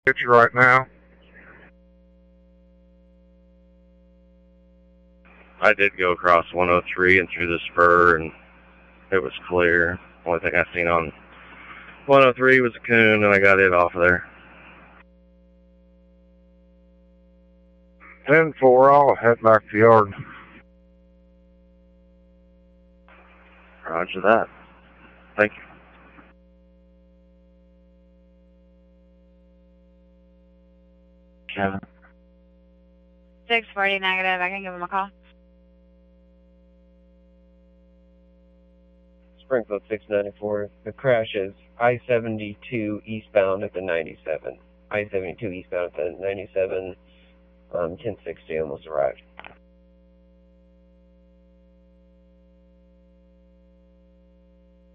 Get you right now. I did go across 103 and through the spur, and it was clear. Only thing I seen on 103 was a coon, and I got it off of there. 10-4, I'll head back to the yard. Roger that. Thank you. Kevin. 640 negative. I can give him a call. Springfield 694. The crash is I-72 eastbound at the 97. I-72 eastbound at the 97. 1060 almost arrived.